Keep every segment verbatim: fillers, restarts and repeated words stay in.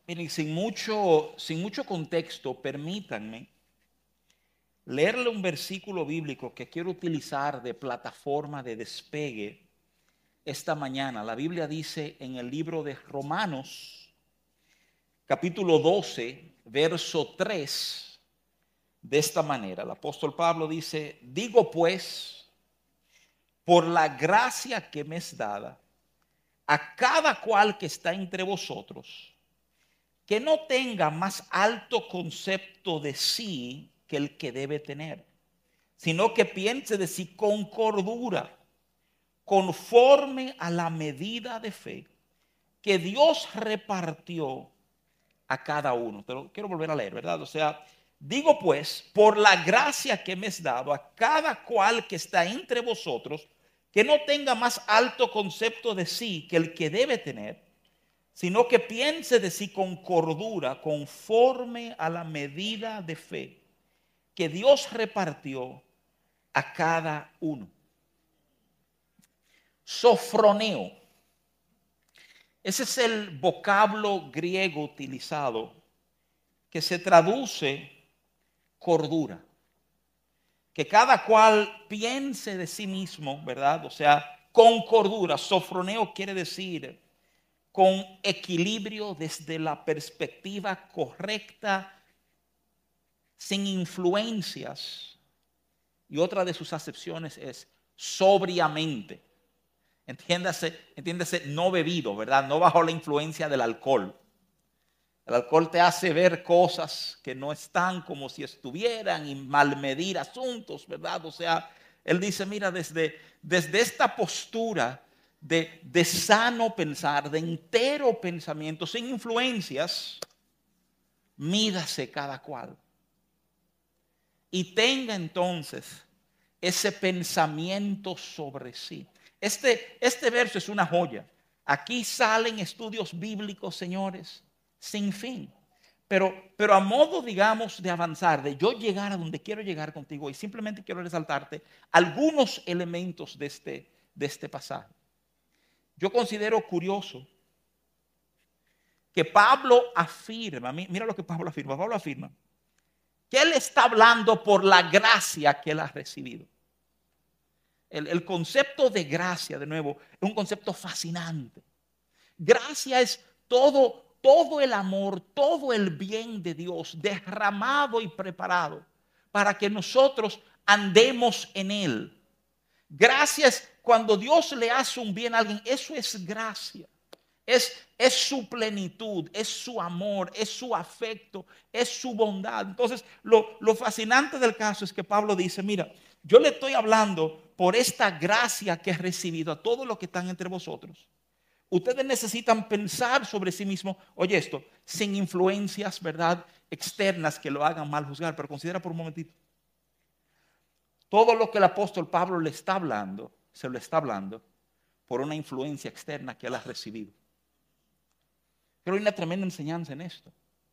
Miren, sin mucho, sin mucho contexto, permítanme leerle un versículo bíblico que quiero utilizar de plataforma de despegue esta mañana. La Biblia dice en el libro de Romanos, capítulo doce, verso tres, de esta manera. El apóstol Pablo dice: digo pues, por la gracia que me es dada, a cada cual que está entre vosotros, que no tenga más alto concepto de sí que el que debe tener, sino que piense de sí con cordura, conforme a la medida de fe que Dios repartió a cada uno. Pero quiero volver a leer, ¿verdad? O sea, digo pues, por la gracia que me es dado, a cada cual que está entre vosotros, que no tenga más alto concepto de sí que el que debe tener, sino que piense de sí con cordura, conforme a la medida de fe que Dios repartió a cada uno. Sofroneo. Ese es el vocablo griego utilizado que se traduce cordura. Que cada cual piense de sí mismo, ¿verdad? O sea, con cordura. Sofroneo quiere decir con equilibrio desde la perspectiva correcta, sin influencias. Y otra de sus acepciones es sobriamente. Entiéndase, entiéndase, no bebido, ¿verdad? No bajo la influencia del alcohol. El alcohol te hace ver cosas que no están como si estuvieran y malmedir asuntos, ¿verdad? O sea, él dice, mira, desde, desde esta postura de, de sano pensar, de entero pensamiento, sin influencias, mídase cada cual. Y tenga entonces ese pensamiento sobre sí. Este, este verso es una joya. Aquí salen estudios bíblicos, señores, sin fin. Pero, pero a modo, digamos, de avanzar, de yo llegar a donde quiero llegar contigo, y simplemente quiero resaltarte algunos elementos de este, de este pasaje. Yo considero curioso que Pablo afirma, mira lo que Pablo afirma, Pablo afirma que él está hablando por la gracia que él ha recibido. El, el concepto de gracia, de nuevo, es un concepto fascinante. Gracia es todo, todo el amor, todo el bien de Dios derramado y preparado para que nosotros andemos en él. Gracia es cuando Dios le hace un bien a alguien, eso es gracia. Es, es su plenitud, es su amor, es su afecto, es su bondad. Entonces, lo, lo fascinante del caso es que Pablo dice, mira, yo le estoy hablando por esta gracia que he recibido a todos los que están entre vosotros. Ustedes necesitan pensar sobre sí mismos, oye esto, sin influencias, ¿verdad?, externas que lo hagan mal juzgar, pero considera por un momentito. Todo lo que el apóstol Pablo le está hablando, se lo está hablando por una influencia externa que él ha recibido. Pero hay una tremenda enseñanza en esto.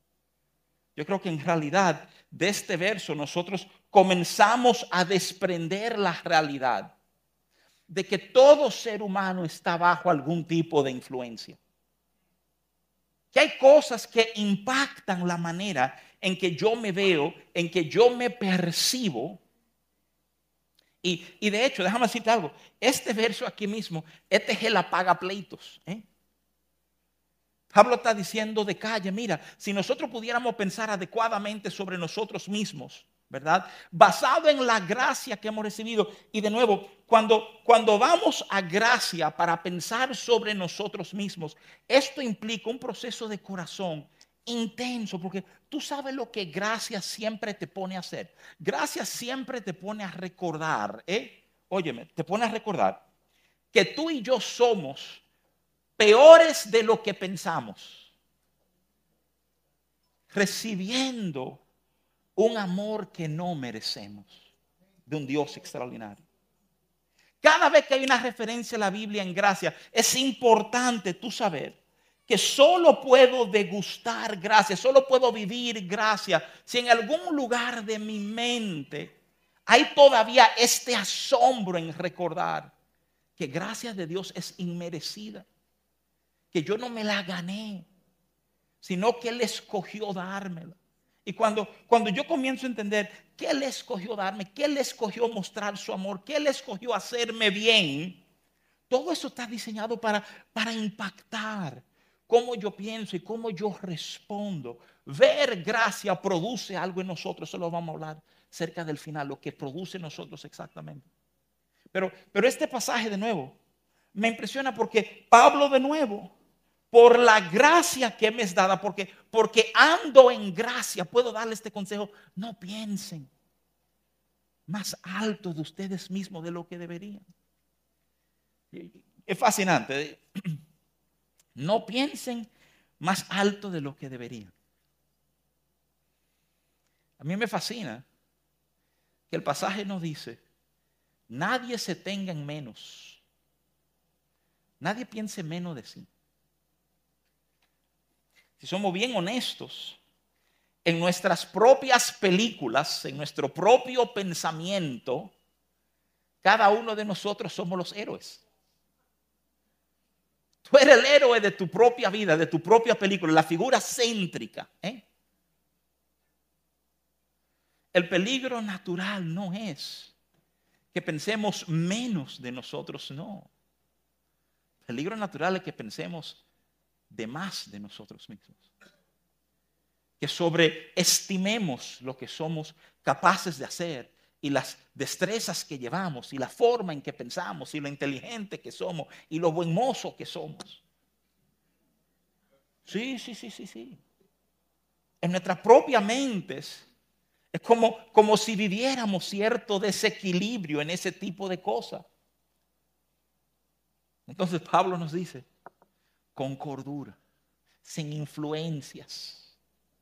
Yo creo que en realidad de este verso nosotros comenzamos a desprender la realidad de que todo ser humano está bajo algún tipo de influencia. Que hay cosas que impactan la manera en que yo me veo, en que yo me percibo. Y, y de hecho, déjame decirte algo. Este verso aquí mismo, este es el apagapleitos, ¿eh? Pablo está diciendo de calle, mira, si nosotros pudiéramos pensar adecuadamente sobre nosotros mismos, ¿verdad? Basado en la gracia que hemos recibido. Y de nuevo, cuando, cuando vamos a gracia para pensar sobre nosotros mismos, esto implica un proceso de corazón intenso, porque tú sabes lo que gracia siempre te pone a hacer. Gracia siempre te pone a recordar, ¿eh? Óyeme, te pone a recordar que tú y yo somos peores de lo que pensamos, recibiendo un amor que no merecemos de un Dios extraordinario. Cada vez que hay una referencia a la Biblia en gracia, es importante tú saber que solo puedo degustar gracia, solo puedo vivir gracia si en algún lugar de mi mente hay todavía este asombro en recordar que gracia de Dios es inmerecida, que yo no me la gané, sino que Él escogió dármela. Y cuando, cuando yo comienzo a entender que Él escogió darme, que Él escogió mostrar su amor, que Él escogió hacerme bien, todo eso está diseñado para, para impactar cómo yo pienso y cómo yo respondo. Ver gracia produce algo en nosotros. Eso lo vamos a hablar cerca del final, lo que produce en nosotros exactamente. Pero, pero este pasaje de nuevo me impresiona porque Pablo de nuevo, por la gracia que me es dada, porque, porque ando en gracia, puedo darle este consejo: no piensen más alto de ustedes mismos de lo que deberían. Es fascinante. No piensen más alto de lo que deberían. A mí me fascina que el pasaje nos dice: nadie se tenga en menos. Nadie piense menos de sí. Si somos bien honestos, en nuestras propias películas, en nuestro propio pensamiento, cada uno de nosotros somos los héroes. Tú eres el héroe de tu propia vida, de tu propia película, la figura céntrica. ¿eh? El peligro natural no es que pensemos menos de nosotros, no. El peligro natural es que pensemos de más de nosotros mismos. Que sobreestimemos lo que somos capaces de hacer y las destrezas que llevamos y la forma en que pensamos y lo inteligente que somos y lo buen mozo que somos. Sí, sí, sí, sí, sí. En nuestras propias mentes es como, como si viviéramos cierto desequilibrio en ese tipo de cosas. Entonces Pablo nos dice: con cordura, sin influencias,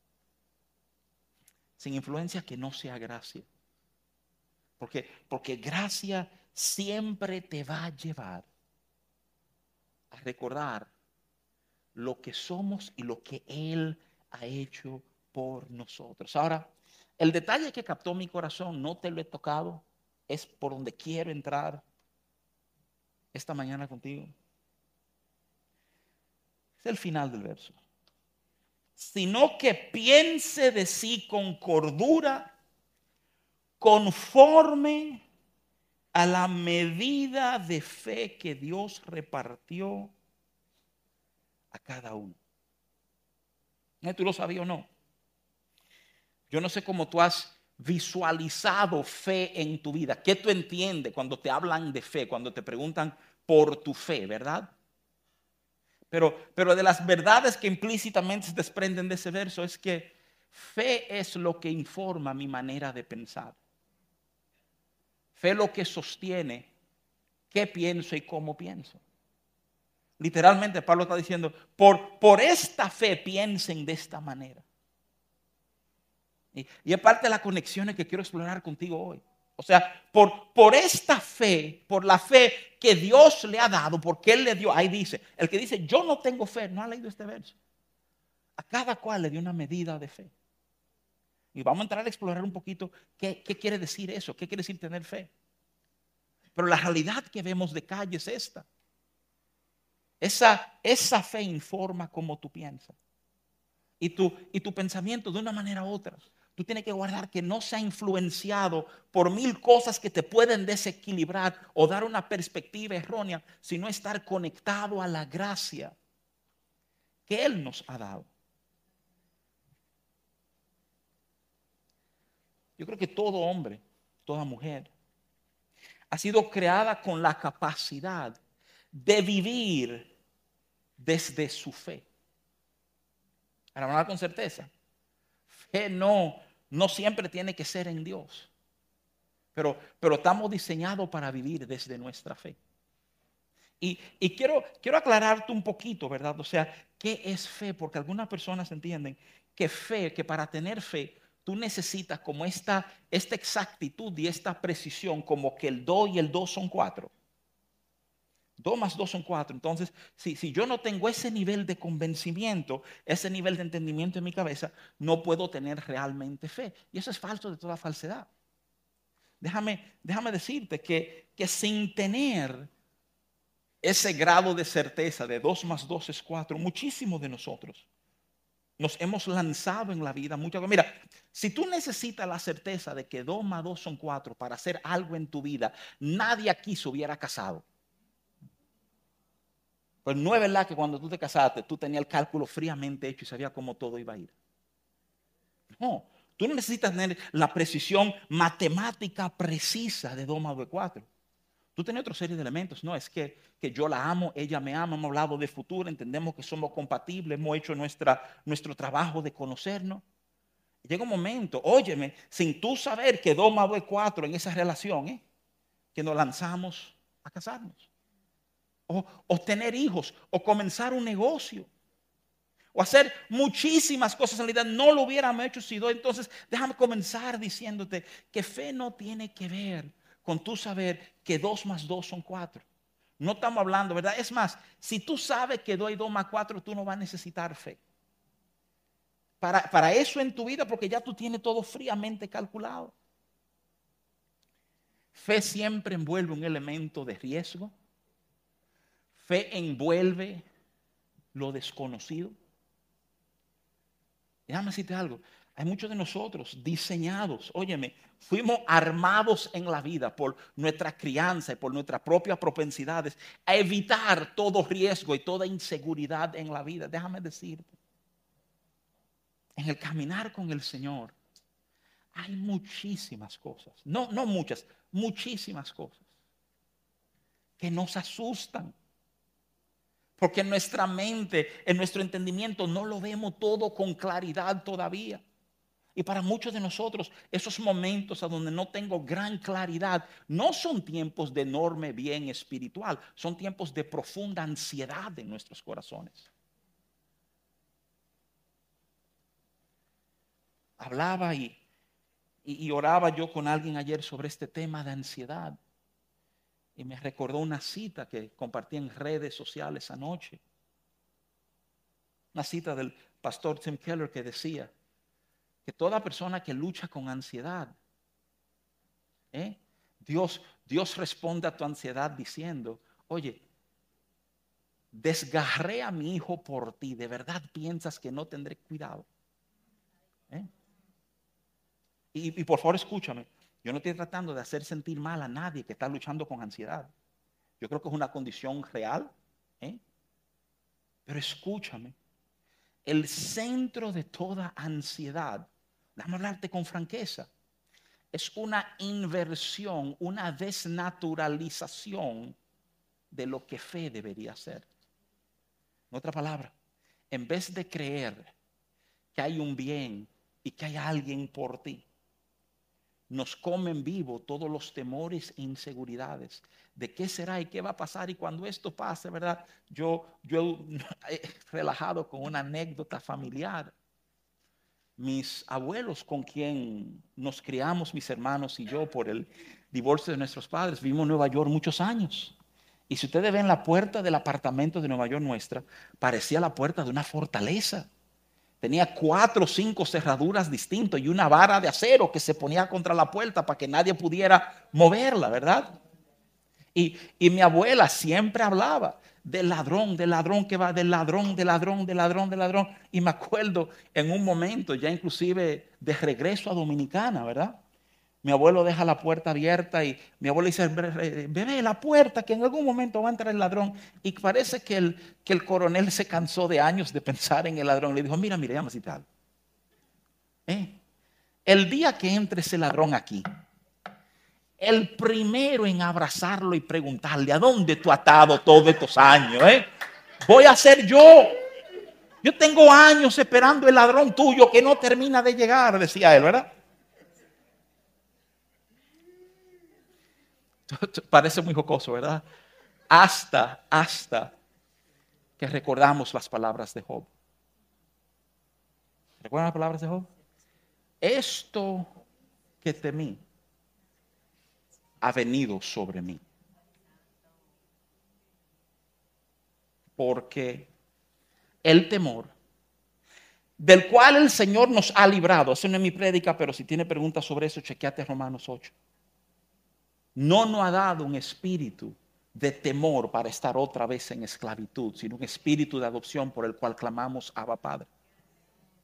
sin influencias que no sea gracia. Porque, porque gracia siempre te va a llevar a recordar lo que somos y lo que Él ha hecho por nosotros. Ahora, el detalle que captó mi corazón, no te lo he tocado, es por donde quiero entrar esta mañana contigo. Es el final del verso. Sino que piense de sí con cordura, conforme a la medida de fe que Dios repartió a cada uno. ¿Tú lo sabías o no? Yo no sé cómo tú has visualizado fe en tu vida. ¿Qué tú entiendes cuando te hablan de fe, cuando te preguntan por tu fe, verdad? Pero, pero de las verdades que implícitamente se desprenden de ese verso es que fe es lo que informa mi manera de pensar. Fe es lo que sostiene qué pienso y cómo pienso. Literalmente Pablo está diciendo: por, por esta fe piensen de esta manera. Y, y es parte de las conexiones que quiero explorar contigo hoy. O sea, por, por esta fe, por la fe que Dios le ha dado, porque Él le dio, ahí dice, el que dice yo no tengo fe, no ha leído este verso. A cada cual le dio una medida de fe. Y vamos a entrar a explorar un poquito qué, qué quiere decir eso, qué quiere decir tener fe. Pero la realidad que vemos de calle es esta. Esa, esa fe informa cómo tú piensas. Y tu, y tu pensamiento de una manera u otra. Tú tienes que guardar que no sea influenciado por mil cosas que te pueden desequilibrar o dar una perspectiva errónea, sino estar conectado a la gracia que Él nos ha dado. Yo creo que todo hombre, toda mujer, ha sido creada con la capacidad de vivir desde su fe. Para hablar con certeza, fe no, no siempre tiene que ser en Dios, pero, pero estamos diseñados para vivir desde nuestra fe. Y, y quiero, quiero aclararte un poquito, ¿verdad? O sea, ¿qué es fe? Porque algunas personas entienden que fe, que para tener fe, tú necesitas como esta, esta exactitud y esta precisión, como que el dos y el dos son cuatro. Dos más dos son cuatro. Entonces, si, si yo no tengo ese nivel de convencimiento, ese nivel de entendimiento en mi cabeza, no puedo tener realmente fe. Y eso es falso de toda falsedad. Déjame, déjame decirte que, que sin tener ese grado de certeza de dos más dos es cuatro, muchísimos de nosotros Nos hemos lanzado en la vida muchas cosas. Mira, si tú necesitas la certeza de que dos más dos son cuatro para hacer algo en tu vida, nadie aquí se hubiera casado. Pues no es verdad que cuando tú te casaste, tú tenías el cálculo fríamente hecho y sabías cómo todo iba a ir. No, tú no necesitas tener la precisión matemática precisa de dos más dos es cuatro. Tú tienes otra serie de elementos. No, es que, que yo la amo, ella me ama, hemos hablado de futuro, entendemos que somos compatibles, hemos hecho nuestra, nuestro trabajo de conocernos. Llega un momento, óyeme, sin tú saber que dos más dos es cuatro en esa relación, ¿eh? Que nos lanzamos a casarnos. O, o tener hijos, o comenzar un negocio, o hacer muchísimas cosas. En realidad no lo hubiéramos hecho si dos. Entonces déjame comenzar diciéndote que fe no tiene que ver con tú saber que dos más dos son cuatro. No estamos hablando, ¿verdad? Es más, si tú sabes que dos y dos más cuatro, tú no vas a necesitar fe. Para, para eso en tu vida, porque ya tú tienes todo fríamente calculado. Fe siempre envuelve un elemento de riesgo. Fe envuelve lo desconocido. Déjame decirte algo. Hay muchos de nosotros diseñados, óyeme, fuimos armados en la vida por nuestra crianza y por nuestras propias propensidades a evitar todo riesgo y toda inseguridad en la vida. Déjame decirte, en el caminar con el Señor hay muchísimas cosas, no, no muchas, muchísimas cosas que nos asustan. Porque en nuestra mente, en nuestro entendimiento, no lo vemos todo con claridad todavía. Y para muchos de nosotros, esos momentos a donde no tengo gran claridad, no son tiempos de enorme bien espiritual, son tiempos de profunda ansiedad en nuestros corazones. Hablaba y, y, y oraba yo con alguien ayer sobre este tema de ansiedad. Y me recordó una cita que compartí en redes sociales anoche. Una cita del pastor Tim Keller que decía que toda persona que lucha con ansiedad, ¿eh? Dios, Dios responde a tu ansiedad diciendo, oye, desgarré a mi hijo por ti, ¿de verdad piensas que no tendré cuidado? ¿Eh? Y, y por favor escúchame, yo no estoy tratando de hacer sentir mal a nadie que está luchando con ansiedad. Yo creo que es una condición real, ¿eh? Pero escúchame, el centro de toda ansiedad, déjame hablarte con franqueza, es una inversión, una desnaturalización de lo que fe debería ser. En otra palabra, en vez de creer que hay un bien y que hay alguien por ti, nos comen vivo todos los temores e inseguridades de qué será y qué va a pasar. Y cuando esto pase, ¿verdad? Yo, yo he relajado con una anécdota familiar. Mis abuelos, con quien nos criamos, mis hermanos y yo, por el divorcio de nuestros padres, vivimos en Nueva York muchos años. Y si ustedes ven la puerta del apartamento de Nueva York nuestra, parecía la puerta de una fortaleza. Tenía cuatro o cinco cerraduras distintas y una vara de acero que se ponía contra la puerta para que nadie pudiera moverla, ¿verdad? Y, y mi abuela siempre hablaba del ladrón, del ladrón que va, del ladrón, del ladrón, del ladrón, del ladrón. Y me acuerdo en un momento, ya inclusive de regreso a Dominicana, ¿verdad? Mi abuelo deja la puerta abierta y mi abuelo dice, bebé, la puerta, que en algún momento va a entrar el ladrón. Y parece que el, que el coronel se cansó de años de pensar en el ladrón. Le dijo, mira, mira, llama así tal. ¿Eh? El día que entre ese ladrón aquí, el primero en abrazarlo y preguntarle, ¿a dónde tú has estado todos estos años? ¿Eh? Voy a ser yo. Yo tengo años esperando el ladrón tuyo que no termina de llegar, decía él, ¿verdad? Parece muy jocoso, ¿verdad? Hasta, hasta que recordamos las palabras de Job. ¿Recuerdan las palabras de Job? Esto que temí ha venido sobre mí. Porque el temor, del cual el Señor nos ha librado, eso no es mi prédica, pero si tiene preguntas sobre eso, chequeate Romanos ocho. No nos ha dado un espíritu de temor para estar otra vez en esclavitud, sino un espíritu de adopción por el cual clamamos Abba Padre.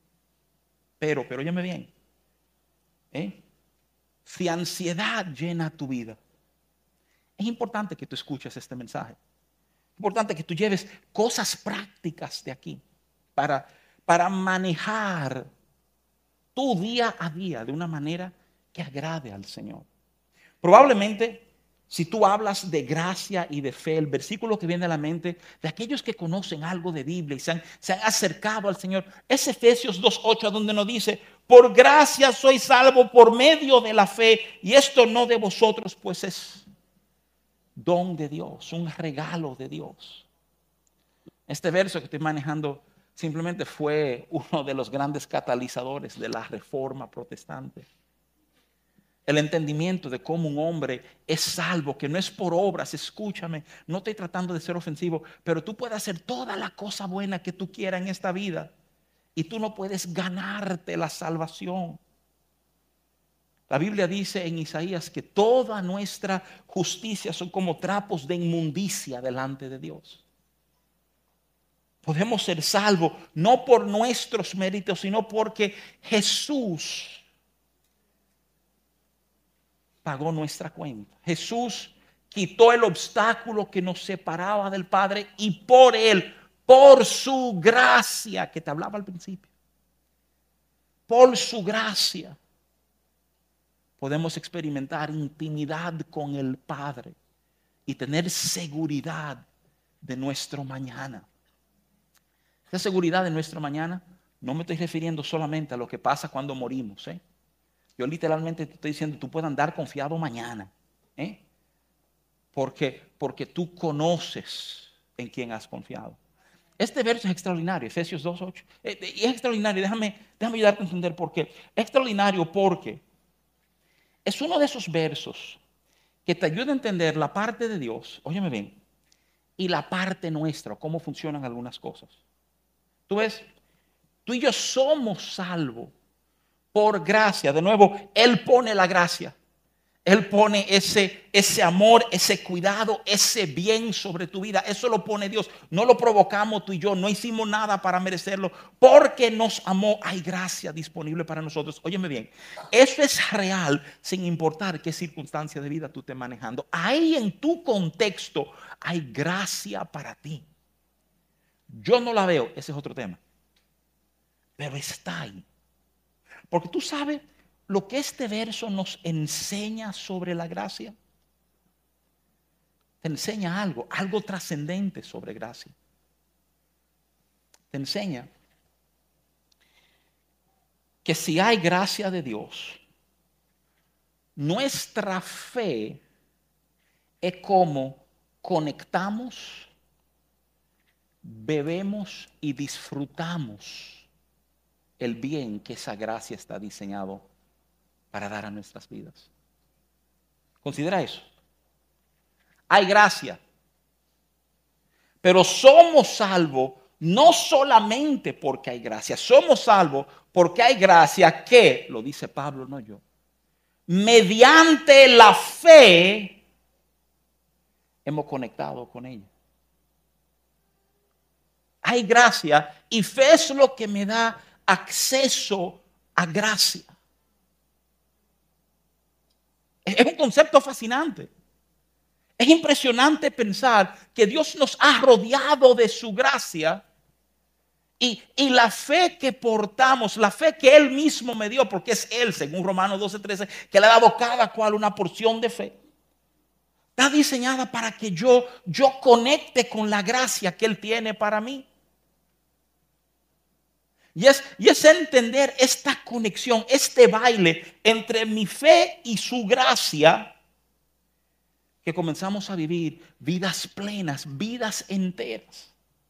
Pero, pero óyeme bien, ¿eh? Si ansiedad llena tu vida, es importante que tú escuches este mensaje. Es importante que tú lleves cosas prácticas de aquí para, para manejar tu día a día de una manera que agrade al Señor. Probablemente, si tú hablas de gracia y de fe, el versículo que viene a la mente de aquellos que conocen algo de Biblia y se han, se han acercado al Señor, es Efesios dos ocho, donde nos dice: por gracia soy salvo por medio de la fe, y esto no de vosotros, pues es don de Dios, un regalo de Dios. Este verso que estoy manejando simplemente fue uno de los grandes catalizadores de la Reforma protestante. El entendimiento de cómo un hombre es salvo, que no es por obras. Escúchame, no estoy tratando de ser ofensivo, pero tú puedes hacer toda la cosa buena que tú quieras en esta vida y tú no puedes ganarte la salvación. La Biblia dice en Isaías que toda nuestra justicia son como trapos de inmundicia delante de Dios. Podemos ser salvos no por nuestros méritos, sino porque Jesús pagó nuestra cuenta. Jesús quitó el obstáculo que nos separaba del Padre, y por Él, por su gracia, que te hablaba al principio, por su gracia, podemos experimentar intimidad con el Padre y tener seguridad de nuestro mañana. Esa seguridad de nuestro mañana, no me estoy refiriendo solamente a lo que pasa cuando morimos, ¿eh? Yo literalmente te estoy diciendo, tú puedes andar confiado mañana, ¿eh? Porque, porque tú conoces en quién has confiado. Este verso es extraordinario, Efesios dos ocho. Eh, y es extraordinario, déjame, déjame ayudarte a entender por qué. Es extraordinario porque es uno de esos versos que te ayuda a entender la parte de Dios, óyeme bien, y la parte nuestra, cómo funcionan algunas cosas. Tú ves, tú y yo somos salvos por gracia. De nuevo, Él pone la gracia. Él pone ese, ese amor, ese cuidado, ese bien sobre tu vida. Eso lo pone Dios. No lo provocamos tú y yo. No hicimos nada para merecerlo. Porque nos amó. Hay gracia disponible para nosotros. Óyeme bien. Eso es real sin importar qué circunstancia de vida tú estés manejando. Ahí en tu contexto hay gracia para ti. Yo no la veo. Ese es otro tema. Pero está ahí. Porque tú sabes lo que este verso nos enseña sobre la gracia. Te enseña algo, algo trascendente sobre gracia. Te enseña que si hay gracia de Dios, nuestra fe es como conectamos, bebemos y disfrutamos el bien que esa gracia está diseñado para dar a nuestras vidas. Considera eso. Hay gracia, pero somos salvos no solamente porque hay gracia, somos salvos porque hay gracia que, lo dice Pablo, no yo, mediante la fe hemos conectado con ella. Hay gracia y fe es lo que me da acceso a gracia. Es un concepto fascinante. Es impresionante pensar que Dios nos ha rodeado de su gracia y, y la fe que portamos, la fe que Él mismo me dio, porque es Él, según Romanos doce trece, que le ha dado cada cual una porción de fe. Está diseñada para que yo, yo conecte con la gracia que Él tiene para mí. Y es, y es entender esta conexión, este baile entre mi fe y su gracia, que comenzamos a vivir vidas plenas, vidas enteras.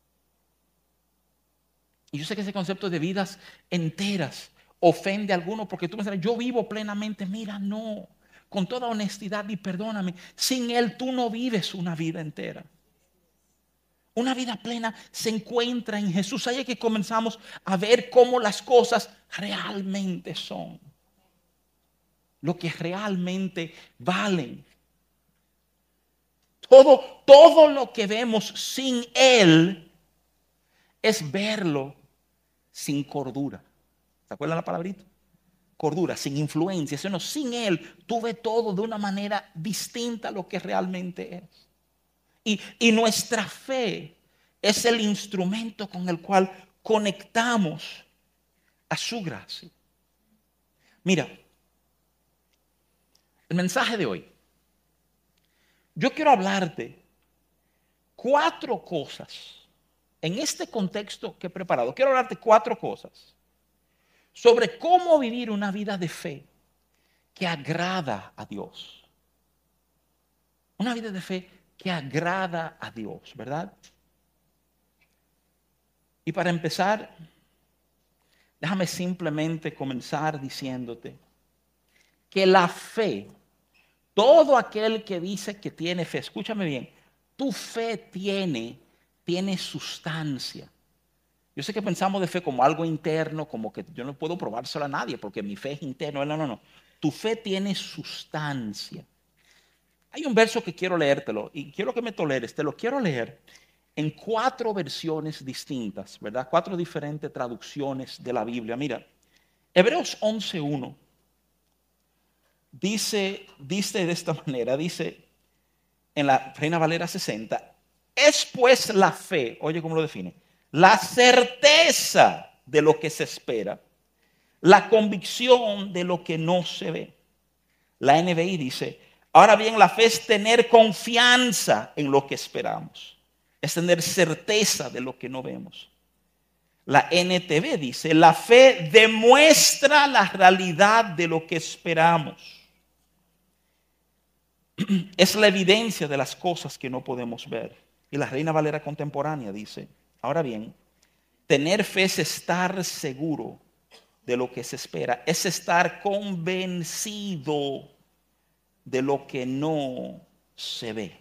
Y yo sé que ese concepto de vidas enteras ofende a algunos, porque tú me dices, yo vivo plenamente. Mira, no, con toda honestidad y perdóname, sin Él tú no vives una vida entera. Una vida plena se encuentra en Jesús. Ahí es que comenzamos a ver cómo las cosas realmente son. Lo que realmente valen. Todo, todo lo que vemos sin Él es verlo sin cordura. ¿Se acuerdan la palabrita? Cordura, sin influencia. Eso no, sin Él tuve todo de una manera distinta a lo que realmente es. Y, y nuestra fe es el instrumento con el cual conectamos a su gracia. Mira, el mensaje de hoy. Yo quiero hablarte cuatro cosas en este contexto que he preparado. Quiero hablarte cuatro cosas sobre cómo vivir una vida de fe que agrada a Dios. Una vida de fe que agrada a Dios, ¿verdad? Y para empezar, déjame simplemente comenzar diciéndote que la fe, todo aquel que dice que tiene fe, escúchame bien, tu fe tiene, tiene sustancia. Yo sé que pensamos de fe como algo interno, como que yo no puedo probárselo a nadie porque mi fe es interna. No, no, no. Tu fe tiene sustancia. Hay un verso que quiero leértelo y quiero que me toleres. Te lo quiero leer en cuatro versiones distintas, ¿verdad? Cuatro diferentes traducciones de la Biblia. Mira, Hebreos once uno dice, dice de esta manera, dice en la Reina Valera sesenta, es pues la fe, oye cómo lo define, la certeza de lo que se espera, la convicción de lo que no se ve. La N B I dice, ahora bien, la fe es tener confianza en lo que esperamos, es tener certeza de lo que no vemos. La N T V dice, la fe demuestra la realidad de lo que esperamos. Es la evidencia de las cosas que no podemos ver. Y la Reina Valera contemporánea dice, ahora bien, tener fe es estar seguro de lo que se espera, es estar convencido de lo que no se ve.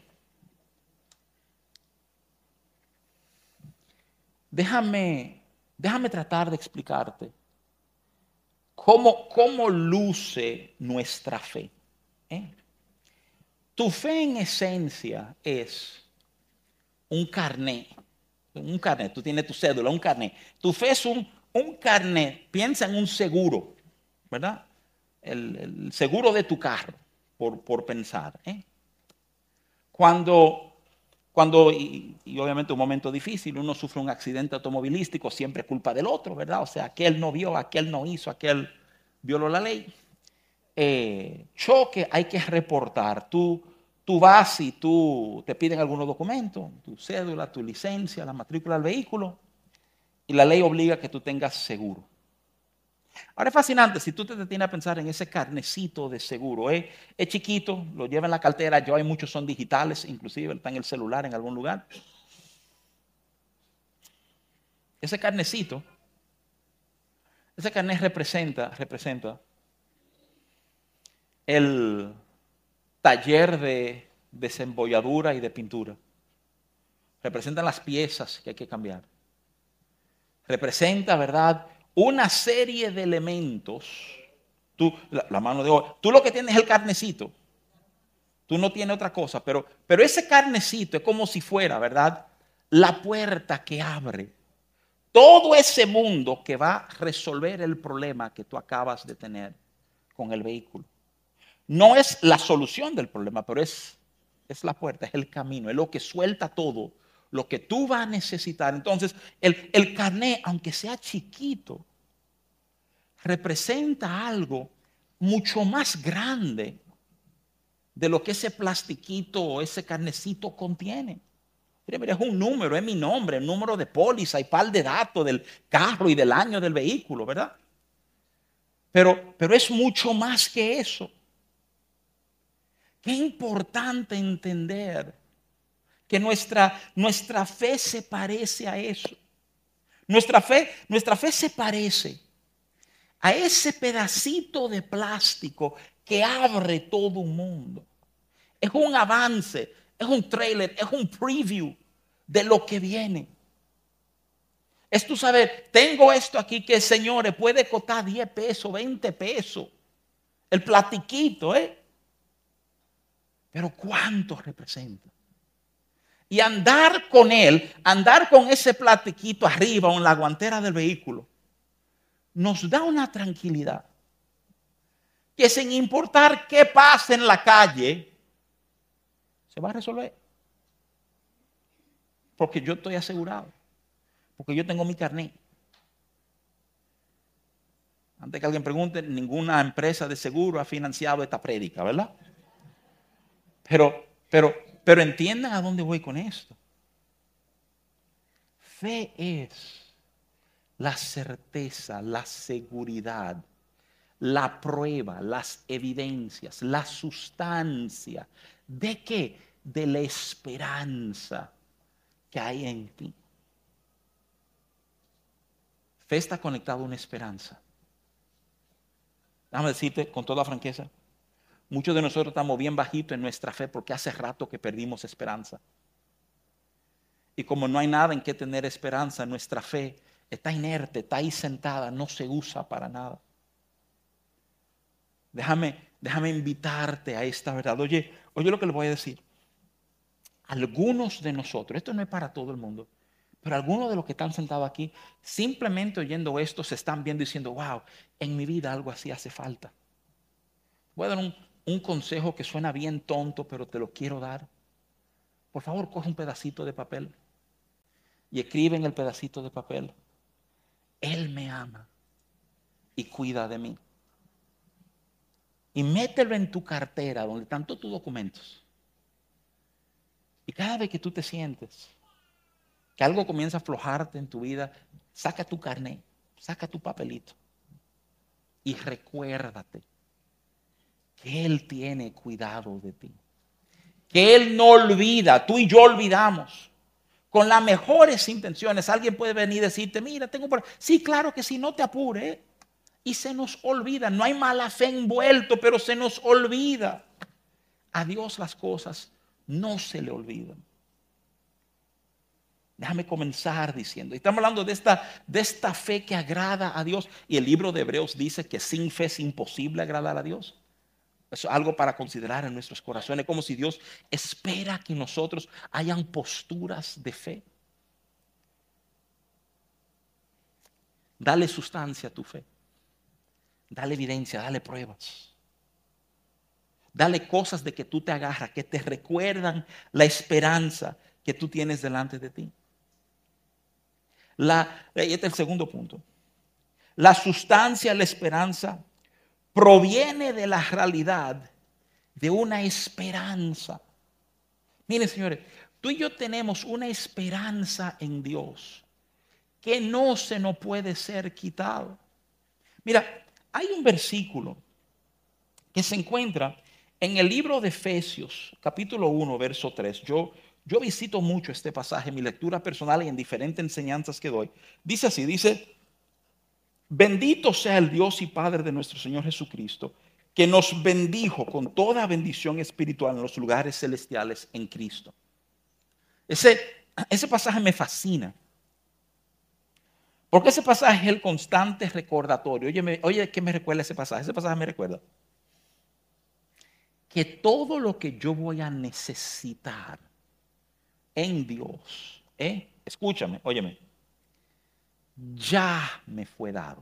Déjame, déjame tratar de explicarte cómo, cómo luce nuestra fe. ¿eh? Tu fe en esencia es un carnet. Un carnet, tú tienes tu cédula, un carnet. Tu fe es un, un carnet. Piensa en un seguro, ¿verdad? El, el seguro de tu carro, por, por pensar. ¿eh? Cuando, cuando y, y obviamente un momento difícil, uno sufre un accidente automovilístico, siempre es culpa del otro, ¿verdad? O sea, aquel no vio, aquel no hizo, aquel violó la ley. Eh, choque, hay que reportar. Tú, tú vas y tú te piden algunos documentos, tu cédula, tu licencia, la matrícula del vehículo, y la ley obliga a que tú tengas seguro. Ahora es fascinante, si tú te detienes a pensar en ese carnecito de seguro, ¿eh? es chiquito, lo lleva en la cartera, yo hay muchos son digitales, inclusive está en el celular en algún lugar. Ese carnecito, ese carnet representa, representa el taller de desembolladura y de pintura. Representan las piezas que hay que cambiar. Representa, ¿verdad?, una serie de elementos. Tú, la, la mano de obra. Tú lo que tienes es el carnecito. Tú no tienes otra cosa. Pero, pero ese carnecito es como si fuera, ¿verdad?, la puerta que abre todo ese mundo que va a resolver el problema que tú acabas de tener con el vehículo. No es la solución del problema, pero es, es la puerta, es el camino, es lo que suelta todo, lo que tú vas a necesitar. Entonces, el, el carnet, aunque sea chiquito, representa algo mucho más grande de lo que ese plastiquito o ese carnecito contiene. Mira, mira, es un número, es mi nombre, el número de póliza y par de datos del carro y del año del vehículo, ¿verdad? Pero, pero es mucho más que eso. Qué importante entender que nuestra, nuestra fe se parece a eso. Nuestra fe, nuestra fe se parece a ese pedacito de plástico que abre todo un mundo. Es un avance, es un trailer, es un preview de lo que viene. Es tú saber, tengo esto aquí que, señores, puede costar diez pesos, veinte pesos. El platiquito, ¿eh? Pero ¿cuánto representa? Y andar con él, andar con ese platiquito arriba o en la guantera del vehículo, nos da una tranquilidad que sin importar qué pase en la calle, se va a resolver. Porque yo estoy asegurado. Porque yo tengo mi carnet. Antes que alguien pregunte, ninguna empresa de seguro ha financiado esta prédica, ¿verdad? Pero, pero, pero entiendan a dónde voy con esto. Fe es la certeza, la seguridad, la prueba, las evidencias, la sustancia. ¿De qué? De la esperanza que hay en ti. Fe está conectada a una esperanza. Déjame decirte con toda franqueza, muchos de nosotros estamos bien bajitos en nuestra fe porque hace rato que perdimos esperanza. Y como no hay nada en que tener esperanza, nuestra fe está inerte, está ahí sentada, no se usa para nada. Déjame, déjame invitarte a esta verdad. Oye, oye lo que le voy a decir. Algunos de nosotros, esto no es para todo el mundo, pero algunos de los que están sentados aquí, simplemente oyendo esto, se están viendo diciendo, wow, en mi vida algo así hace falta. Voy a dar un, un consejo que suena bien tonto, pero te lo quiero dar. Por favor, coge un pedacito de papel y escribe en el pedacito de papel, Él me ama y cuida de mí. Y mételo en tu cartera donde están todos tus documentos. Y cada vez que tú te sientes que algo comienza a aflojarte en tu vida, saca tu carnet, saca tu papelito y recuérdate que Él tiene cuidado de ti. Que Él no olvida, tú y yo olvidamos. Con las mejores intenciones, alguien puede venir y decirte, mira, tengo por... Sí, claro que sí, no te apures. Y se nos olvida, no hay mala fe envuelto, pero se nos olvida. A Dios las cosas no se le olvidan. Déjame comenzar diciendo, estamos hablando de esta, de esta fe que agrada a Dios. Y el libro de Hebreos dice que sin fe es imposible agradar a Dios. Eso es algo para considerar en nuestros corazones, como si Dios espera que nosotros hayan posturas de fe. Dale sustancia a tu fe. Dale evidencia, dale pruebas. Dale cosas de que tú te agarras, que te recuerdan la esperanza que tú tienes delante de ti. La, este es el segundo punto. La sustancia, la esperanza, proviene de la realidad de una esperanza. Miren, señores, tú y yo tenemos una esperanza en Dios que no se nos puede ser quitado. Mira, hay un versículo que se encuentra en el libro de Efesios, capítulo uno, verso tres. Yo, yo visito mucho este pasaje en mi lectura personal y en diferentes enseñanzas que doy. Dice así, dice, bendito sea el Dios y Padre de nuestro Señor Jesucristo, que nos bendijo con toda bendición espiritual en los lugares celestiales en Cristo. Ese, ese pasaje me fascina. Porque ese pasaje es el constante recordatorio. Oye, oye, ¿qué me recuerda ese pasaje? Ese pasaje me recuerda que todo lo que yo voy a necesitar en Dios, ¿eh? Escúchame, óyeme, ya me fue dado.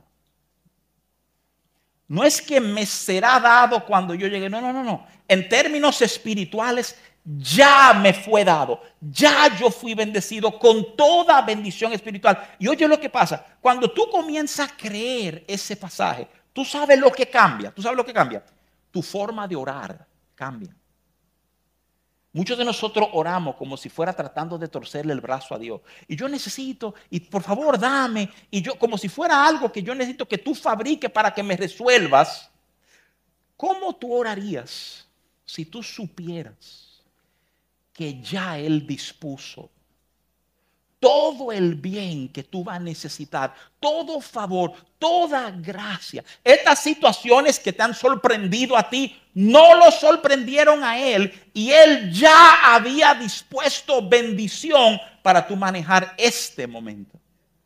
No es que me será dado cuando yo llegue, no, no, no, no. En términos espirituales, ya me fue dado. Ya yo fui bendecido con toda bendición espiritual. Y oye lo que pasa, cuando tú comienzas a creer ese pasaje, tú sabes lo que cambia, tú sabes lo que cambia. Tu forma de orar cambia. Muchos de nosotros oramos como si fuera tratando de torcerle el brazo a Dios. Y yo necesito, y por favor dame, y yo como si fuera algo que yo necesito que tú fabriques para que me resuelvas. ¿Cómo tú orarías si tú supieras que ya Él dispuso todo el bien que tú vas a necesitar, todo favor, toda gracia? Estas situaciones que te han sorprendido a ti, no lo sorprendieron a Él, y Él ya había dispuesto bendición para tú manejar este momento.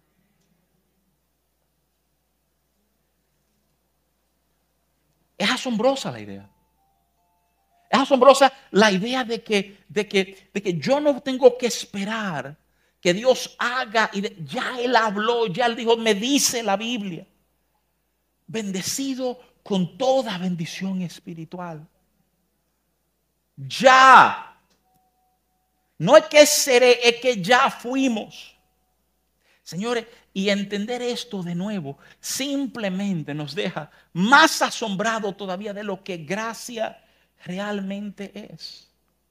Es asombrosa la idea. Es asombrosa la idea de que, de que, de que yo no tengo que esperar que Dios haga, y de, ya Él habló, ya Él dijo, me dice la Biblia. bendecido con toda bendición espiritual. Ya. No es que seré, es que ya fuimos. Señores, y entender esto de nuevo simplemente nos deja más asombrados todavía de lo que gracia realmente es.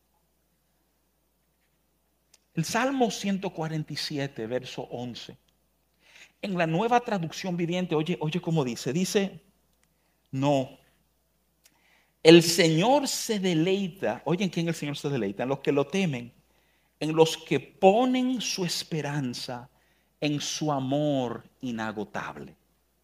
El Salmo ciento cuarenta y siete, verso once. En la Nueva Traducción Viviente, oye, oye cómo dice, dice, no, el Señor se deleita, oye, ¿en quién el Señor se deleita? En los que lo temen, en los que ponen su esperanza en su amor inagotable.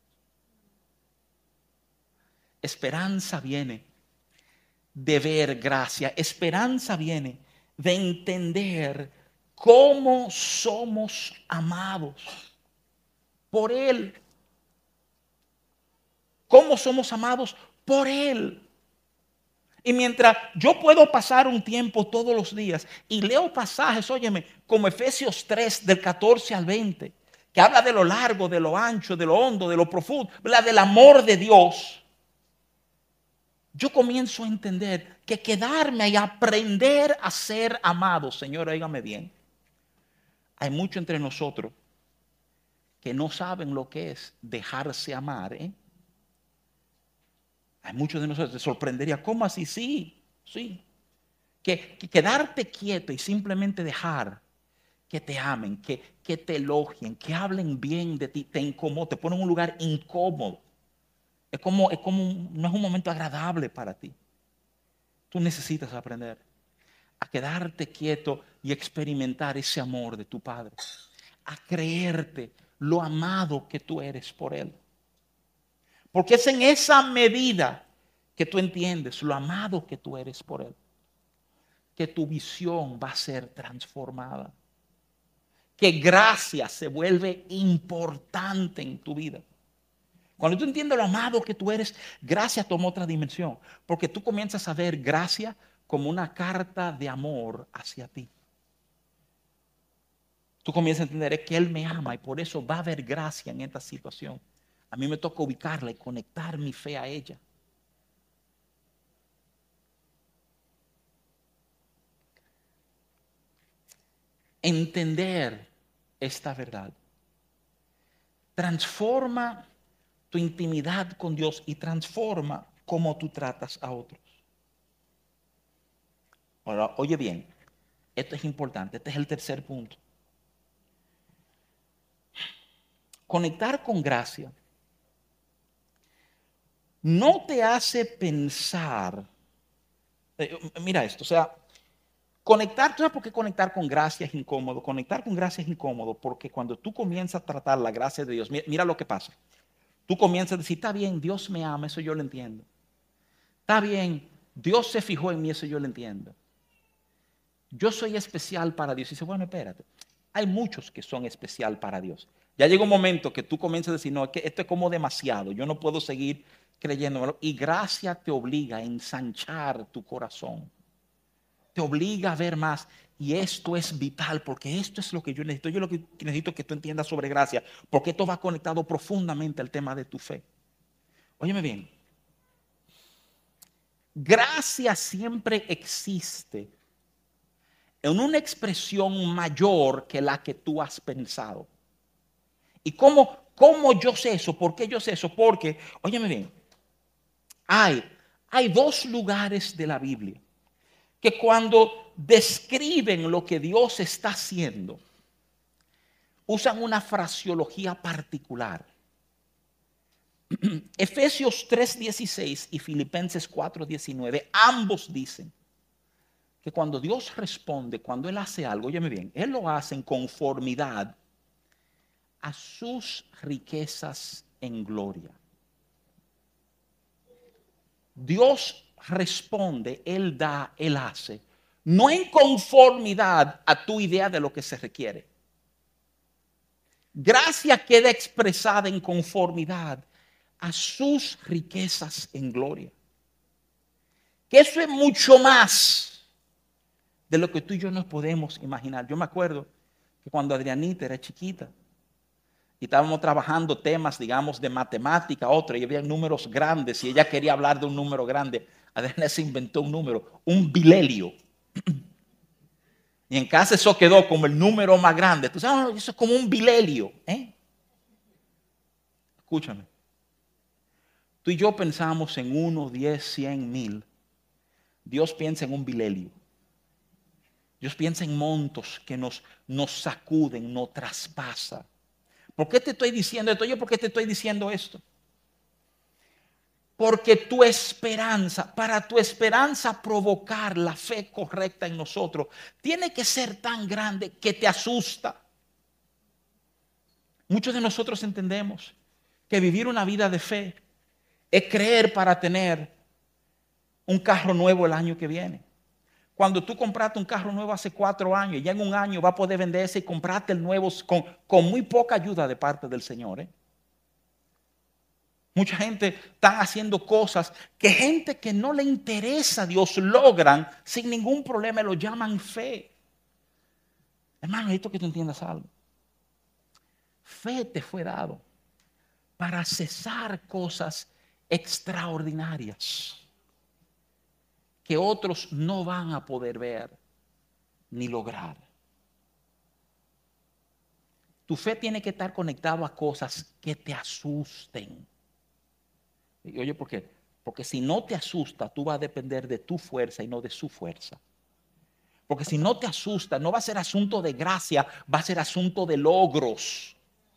Esperanza viene de ver gracia, esperanza viene de entender cómo somos amados por Él. ¿Cómo somos amados por Él? Y mientras yo puedo pasar un tiempo todos los días y leo pasajes, óyeme, como Efesios tres, del catorce al veinte, que habla de lo largo, de lo ancho, de lo hondo, de lo profundo, habla del amor de Dios. Yo comienzo a entender que quedarme y aprender a ser amado, Señor, óigame bien, hay mucho entre nosotros que no saben lo que es dejarse amar, ¿eh? Hay muchos de nosotros, te sorprendería, ¿cómo así? Sí, sí. Que, que quedarte quieto y simplemente dejar que te amen, que, que te elogien, que hablen bien de ti, te incomoda, te pone en un lugar incómodo. Es como, es como, un- no es un momento agradable para ti. Tú necesitas aprender a quedarte quieto y experimentar ese amor de tu Padre, a creerte lo amado que tú eres por Él. Porque es en esa medida que tú entiendes lo amado que tú eres por Él, que tu visión va a ser transformada, que gracia se vuelve importante en tu vida. Cuando tú entiendes lo amado que tú eres, gracia toma otra dimensión, porque tú comienzas a ver gracia como una carta de amor hacia ti. Tú comienzas a entender que Él me ama y por eso va a haber gracia en esta situación. A mí me toca ubicarla y conectar mi fe a ella. Entender esta verdad transforma tu intimidad con Dios y transforma cómo tú tratas a otros. Ahora, oye bien, esto es importante, este es el tercer punto. Conectar con gracia no te hace pensar, eh, mira esto, o sea, conectar, ¿tú sabes por qué conectar con gracia es incómodo? Conectar con gracia es incómodo porque cuando tú comienzas a tratar la gracia de Dios, mira, mira lo que pasa. Tú comienzas a decir, está bien, Dios me ama, eso yo lo entiendo. Está bien, Dios se fijó en mí, eso yo lo entiendo. Yo soy especial para Dios. Y dice, bueno, espérate, hay muchos que son especial para Dios. Ya llega un momento que tú comienzas a decir, no, es que esto es como demasiado, yo no puedo seguir creyéndomelo. Y gracia te obliga a ensanchar tu corazón. Te obliga a ver más. Y esto es vital porque esto es lo que yo necesito. Yo lo que necesito que tú entiendas sobre gracia, porque esto va conectado profundamente al tema de tu fe. Óyeme bien. Gracia siempre existe en una expresión mayor que la que tú has pensado. ¿Y cómo, cómo yo sé eso? ¿Por qué yo sé eso? Porque, óyeme bien, hay, hay dos lugares de la Biblia que cuando describen lo que Dios está haciendo, usan una fraseología particular. Efesios tres dieciséis y Filipenses cuatro diecinueve, ambos dicen que cuando Dios responde, cuando Él hace algo, óyeme bien, Él lo hace en conformidad a sus riquezas en gloria. Dios responde, Él da, Él hace, no en conformidad a tu idea de lo que se requiere. Gracia queda expresada en conformidad a sus riquezas en gloria. Que eso es mucho más de lo que tú y yo nos podemos imaginar. Yo me acuerdo que cuando Adrianita era chiquita, y estábamos trabajando temas, digamos, de matemática, otro, y había números grandes, y ella quería hablar de un número grande. Adriana se inventó un número, un bilelio. Y en casa eso quedó como el número más grande. Tú sabes, eso es como un bilelio. ¿eh? Escúchame. Tú y yo pensamos en uno, diez, cien, mil. Dios piensa en un bilelio. Dios piensa en montos que nos, nos sacuden, nos traspasa. ¿Por qué te estoy diciendo esto? Yo, ¿por qué te estoy diciendo esto? Porque tu esperanza, para tu esperanza provocar la fe correcta en nosotros, tiene que ser tan grande que te asusta. Muchos de nosotros entendemos que vivir una vida de fe es creer para tener un carro nuevo el año que viene. Cuando tú compraste un carro nuevo hace cuatro años, y ya en un año va a poder venderse y comprarte el nuevo con, con muy poca ayuda de parte del Señor. ¿eh? Mucha gente está haciendo cosas que gente que no le interesa a Dios logran sin ningún problema, lo llaman fe. Hermano, necesito que tú entiendas algo. Fe te fue dado para cesar cosas extraordinarias que otros no van a poder ver ni lograr. Tu fe tiene que estar conectado a cosas que te asusten. Y oye, ¿por qué? Porque si no te asusta, tú vas a depender de tu fuerza y no de su fuerza. Porque si no te asusta, no va a ser asunto de gracia, va a ser asunto de logros.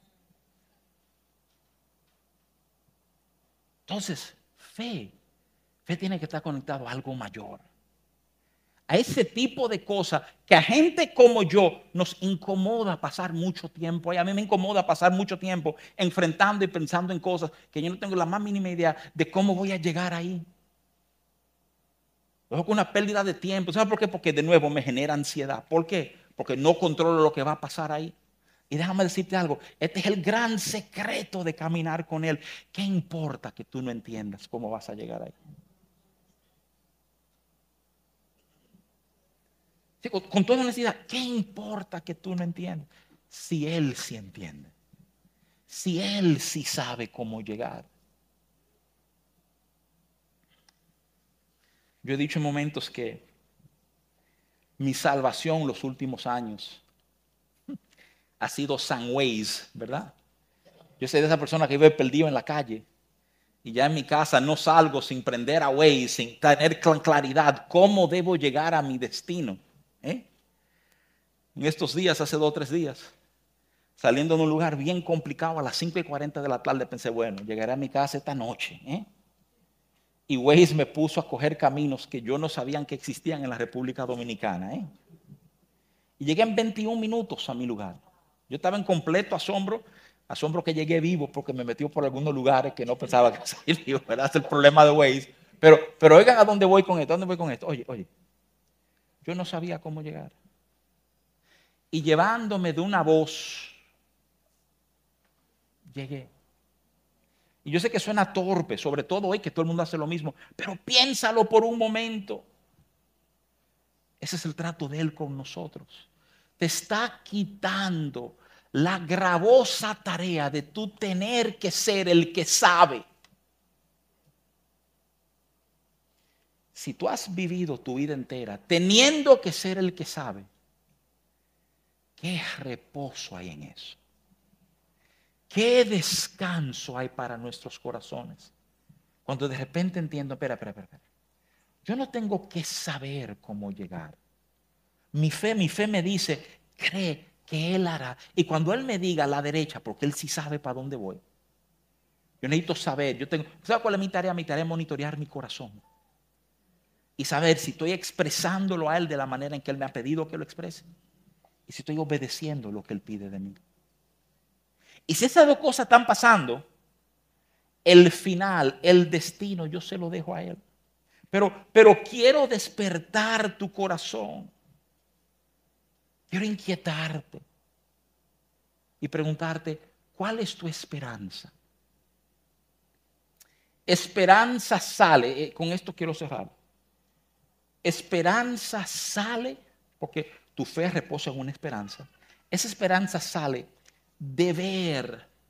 Entonces, fe, fe tiene que estar conectado a algo mayor. A ese tipo de cosas que a gente como yo nos incomoda pasar mucho tiempo. Y a mí me incomoda pasar mucho tiempo enfrentando y pensando en cosas que yo no tengo la más mínima idea de cómo voy a llegar ahí. Es una pérdida de tiempo. ¿Sabes por qué? Porque de nuevo me genera ansiedad. ¿Por qué? Porque no controlo lo que va a pasar ahí. Y déjame decirte algo, este es el gran secreto de caminar con Él. ¿Qué importa que tú no entiendas cómo vas a llegar ahí? Sí, con, con toda honestidad, ¿qué importa que tú no entiendas? Si Él sí entiende. Si Él sí sabe cómo llegar. Yo he dicho en momentos que mi salvación los últimos años ha sido San Waze, ¿verdad? Yo soy de esa persona que vive perdido en la calle y ya en mi casa no salgo sin prender a Waze, sin tener claridad cómo debo llegar a mi destino. ¿eh? En estos días, hace dos o tres días, saliendo de un lugar bien complicado a las cinco y cuarenta de la tarde, pensé, bueno, llegaré a mi casa esta noche. ¿eh? Y Waze me puso a coger caminos que yo no sabía que existían en la República Dominicana. ¿eh? Y llegué en veintiún minutos a mi lugar. Yo estaba en completo asombro, asombro que llegué vivo porque me metió por algunos lugares que no pensaba que salir vivo, ¿verdad? Es el problema de Waze. Pero, pero oigan a dónde voy con esto, ¿a dónde voy con esto? Oye, oye, yo no sabía cómo llegar. Y llevándome de una voz, llegué. Y yo sé que suena torpe, sobre todo hoy que todo el mundo hace lo mismo, pero piénsalo por un momento. Ese es el trato de Él con nosotros. Te está quitando la gravosa tarea de tú tener que ser el que sabe. Si tú has vivido tu vida entera teniendo que ser el que sabe, ¿qué reposo hay en eso? ¿Qué descanso hay para nuestros corazones? Cuando de repente entiendo, espera, espera, espera, espera. Yo no tengo que saber cómo llegar. Mi fe, mi fe me dice, cree que Él hará. Y cuando Él me diga a la derecha, porque Él sí sabe para dónde voy. Yo necesito saber, yo tengo, ¿sabes cuál es mi tarea? Mi tarea es monitorear mi corazón. Y saber si estoy expresándolo a Él de la manera en que Él me ha pedido que lo exprese. Y si estoy obedeciendo lo que Él pide de mí. Y si esas dos cosas están pasando, el final, el destino, yo se lo dejo a Él. Pero, pero quiero despertar tu corazón. Quiero inquietarte. Y preguntarte, ¿cuál es tu esperanza? Esperanza sale, eh, con esto quiero cerrar. Esperanza sale, porque tu fe reposa en una esperanza. Esa esperanza sale de ver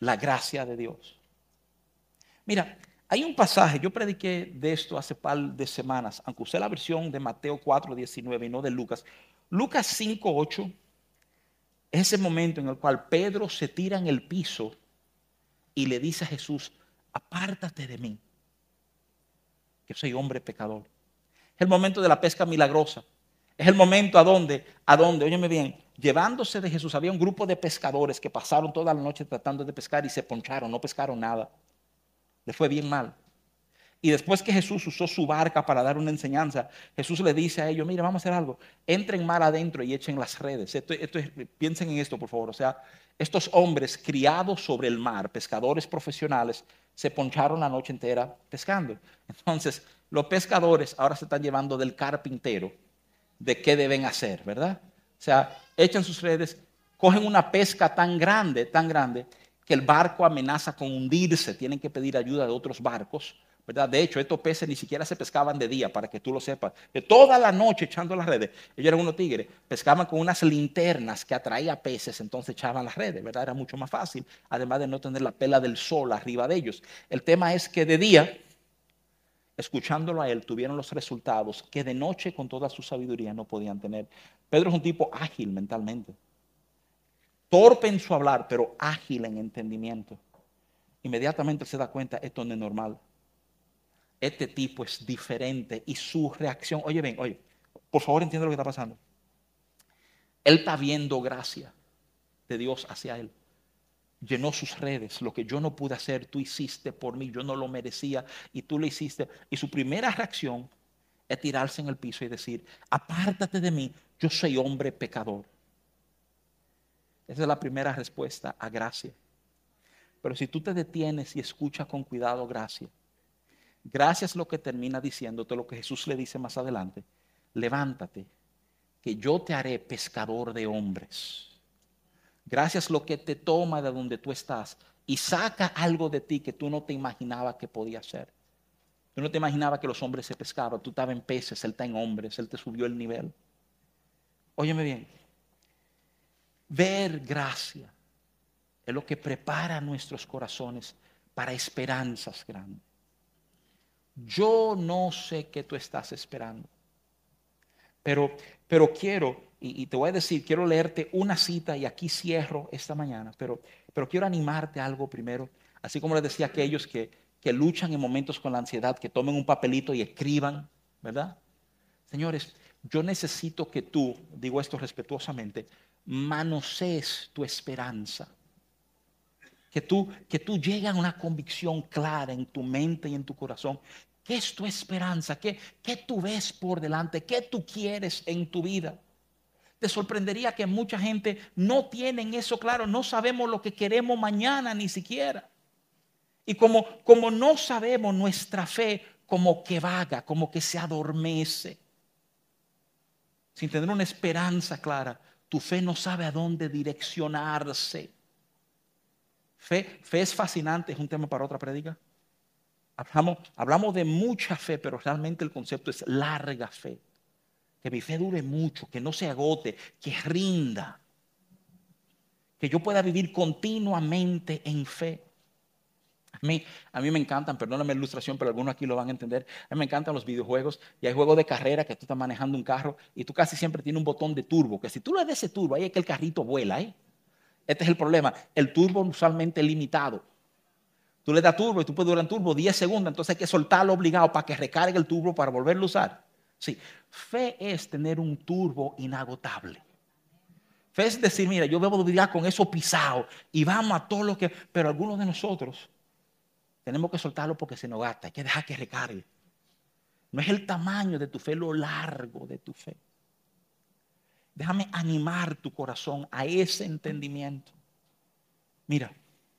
la gracia de Dios. Mira, hay un pasaje, yo prediqué de esto hace par de semanas, aunque usé la versión de Mateo cuatro diecinueve y no de Lucas. Lucas cinco ocho es ese momento en el cual Pedro se tira en el piso y le dice a Jesús, apártate de mí, que soy hombre pecador. Es el momento de la pesca milagrosa. Es el momento a donde, a donde, óyeme bien, llevándose de Jesús, había un grupo de pescadores que pasaron toda la noche tratando de pescar y se poncharon, no pescaron nada. Le fue bien mal. Y después que Jesús usó su barca para dar una enseñanza, Jesús le dice a ellos, mire, vamos a hacer algo, entren mar adentro y echen las redes. Esto, esto es, piensen en esto, por favor. O sea, estos hombres criados sobre el mar, pescadores profesionales, se poncharon la noche entera pescando. Entonces, los pescadores ahora se están llevando del carpintero de qué deben hacer, ¿verdad? O sea, echan sus redes, cogen una pesca tan grande, tan grande, que el barco amenaza con hundirse, tienen que pedir ayuda de otros barcos, ¿verdad? De hecho, estos peces ni siquiera se pescaban de día, para que tú lo sepas. De toda la noche echando las redes, ellos eran unos tigres, pescaban con unas linternas que atraía peces, entonces echaban las redes, ¿verdad? Era mucho más fácil, además de no tener la pela del sol arriba de ellos. El tema es que de día, escuchándolo a él, tuvieron los resultados que de noche con toda su sabiduría no podían tener. Pedro es un tipo ágil mentalmente, torpe en su hablar, pero ágil en entendimiento. Inmediatamente se da cuenta, esto no es normal. Este tipo es diferente y su reacción, oye bien, oye, por favor entiende lo que está pasando. Él está viendo gracia de Dios hacia él. Llenó sus redes, lo que yo no pude hacer, tú hiciste por mí, yo no lo merecía y tú lo hiciste. Y su primera reacción es tirarse en el piso y decir, apártate de mí, yo soy hombre pecador. Esa es la primera respuesta a gracia. Pero si tú te detienes y escuchas con cuidado gracia, gracia es lo que termina diciéndote lo que Jesús le dice más adelante. Levántate, que yo te haré pescador de hombres. Gracias lo que te toma de donde tú estás y saca algo de ti que tú no te imaginabas que podía ser. Tú no te imaginabas que los hombres se pescaban. Tú estabas en peces, él está en hombres, él te subió el nivel. Óyeme bien, ver gracia es lo que prepara nuestros corazones para esperanzas grandes. Yo no sé qué tú estás esperando, pero, pero quiero, y, y te voy a decir, quiero leerte una cita y aquí cierro esta mañana, pero, pero quiero animarte a algo primero, así como les decía a aquellos que, que luchan en momentos con la ansiedad, que tomen un papelito y escriban, ¿verdad? Señores, yo necesito que tú, digo esto respetuosamente, manosees tu esperanza. Que tú, que tú llegues a una convicción clara en tu mente y en tu corazón. ¿Qué es tu esperanza? ¿Qué, qué tú ves por delante? ¿Qué tú quieres en tu vida? Te sorprendería que mucha gente no tienen eso claro. No sabemos lo que queremos mañana ni siquiera. Y como, como no sabemos, nuestra fe como que vaga, como que se adormece. Sin tener una esperanza clara, tu fe no sabe a dónde direccionarse. Fe, fe es fascinante, es un tema para otra prédica. Hablamos, hablamos de mucha fe, pero realmente el concepto es larga fe. Que mi fe dure mucho, que no se agote, que rinda. Que yo pueda vivir continuamente en fe. A mí, a mí me encantan, perdóname la ilustración, pero algunos aquí lo van a entender. A mí me encantan los videojuegos y hay juegos de carrera que tú estás manejando un carro y tú casi siempre tienes un botón de turbo, que si tú le das ese turbo, ahí es que el carrito vuela, ¿eh? Este es el problema. El turbo usualmente es limitado. Tú le das turbo y tú puedes durar en turbo diez segundos, entonces hay que soltarlo obligado para que recargue el turbo para volverlo a usar. Sí, fe es tener un turbo inagotable. Fe es decir, mira, yo debo vivir con eso pisado y vamos a todo lo que... Pero algunos de nosotros tenemos que soltarlo porque se nos gasta, hay que dejar que recargue. No es el tamaño de tu fe, lo largo de tu fe. Déjame animar tu corazón a ese entendimiento. Mira,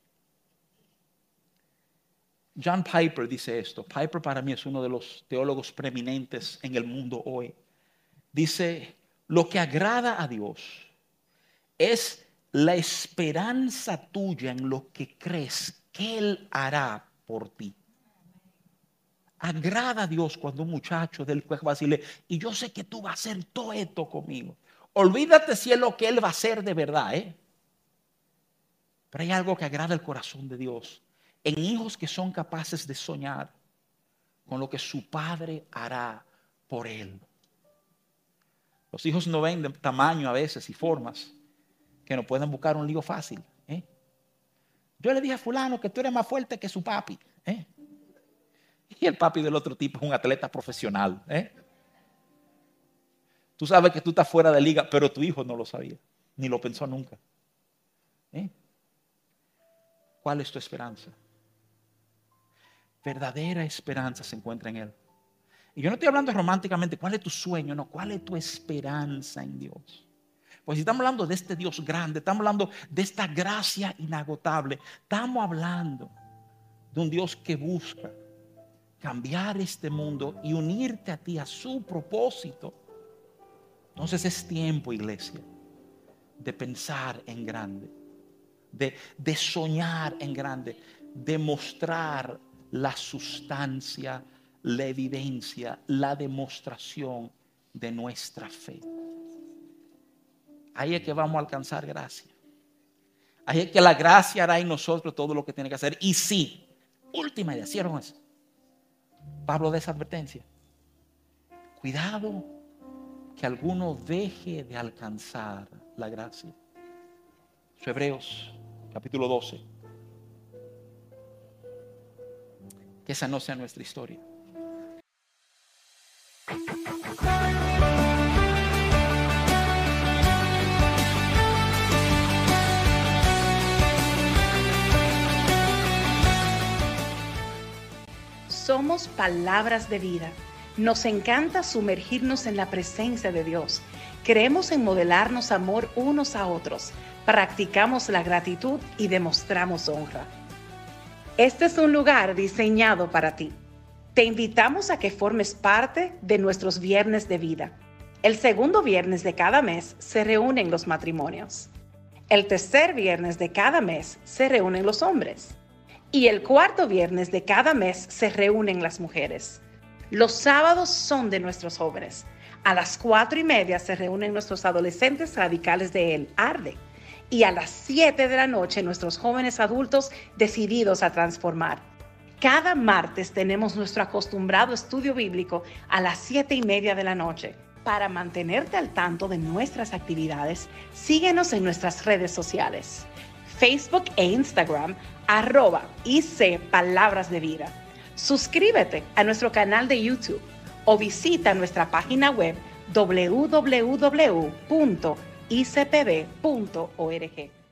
John Piper dice esto. Piper para mí es uno de los teólogos preeminentes en el mundo hoy. Dice, lo que agrada a Dios es la esperanza tuya en lo que crees que Él hará por ti. Agrada a Dios cuando un muchacho del juez va a decirle, y yo sé que tú vas a hacer todo esto conmigo. Olvídate si es lo que Él va a hacer de verdad, ¿eh? Pero hay algo que agrada el corazón de Dios en hijos que son capaces de soñar con lo que su padre hará por él. Los hijos no ven de tamaño a veces y formas que no pueden buscar un lío fácil. ¿eh? Yo le dije a fulano que tú eres más fuerte que su papi. ¿eh? Y el papi del otro tipo es un atleta profesional. ¿eh? Tú sabes que tú estás fuera de liga, pero tu hijo no lo sabía, ni lo pensó nunca. ¿eh? ¿Cuál es tu esperanza? Verdadera esperanza se encuentra en Él. Y yo no estoy hablando románticamente, ¿cuál es tu sueño? No, ¿cuál es tu esperanza en Dios? Pues si estamos hablando de este Dios grande, estamos hablando de esta gracia inagotable, estamos hablando de un Dios que busca cambiar este mundo y unirte a ti, a su propósito. Entonces es tiempo, iglesia, de pensar en grande, de, de soñar en grande, de mostrar la sustancia, la evidencia, la demostración de nuestra fe. Ahí es que vamos a alcanzar gracia. Ahí es que la gracia hará en nosotros todo lo que tiene que hacer. Y sí, última idea, ¿cierran eso? Pablo da esa advertencia. Cuidado que alguno deje de alcanzar la gracia. Hebreos capítulo doce. Que esa no sea nuestra historia. Somos palabras de vida. Nos encanta sumergirnos en la presencia de Dios. Creemos en modelarnos amor unos a otros. Practicamos la gratitud y demostramos honra. Este es un lugar diseñado para ti. Te invitamos a que formes parte de nuestros viernes de vida. El segundo viernes de cada mes se reúnen los matrimonios. El tercer viernes de cada mes se reúnen los hombres. Y el cuarto viernes de cada mes se reúnen las mujeres. Los sábados son de nuestros jóvenes. A las cuatro y media se reúnen nuestros adolescentes radicales de El Arde. Y a las siete de la noche nuestros jóvenes adultos decididos a transformar. Cada martes tenemos nuestro acostumbrado estudio bíblico a las siete y media de la noche. Para mantenerte al tanto de nuestras actividades, síguenos en nuestras redes sociales. Facebook e Instagram, arroba I C Palabras de Vida. Suscríbete a nuestro canal de YouTube o visita nuestra página web w w w punto i c p b punto org.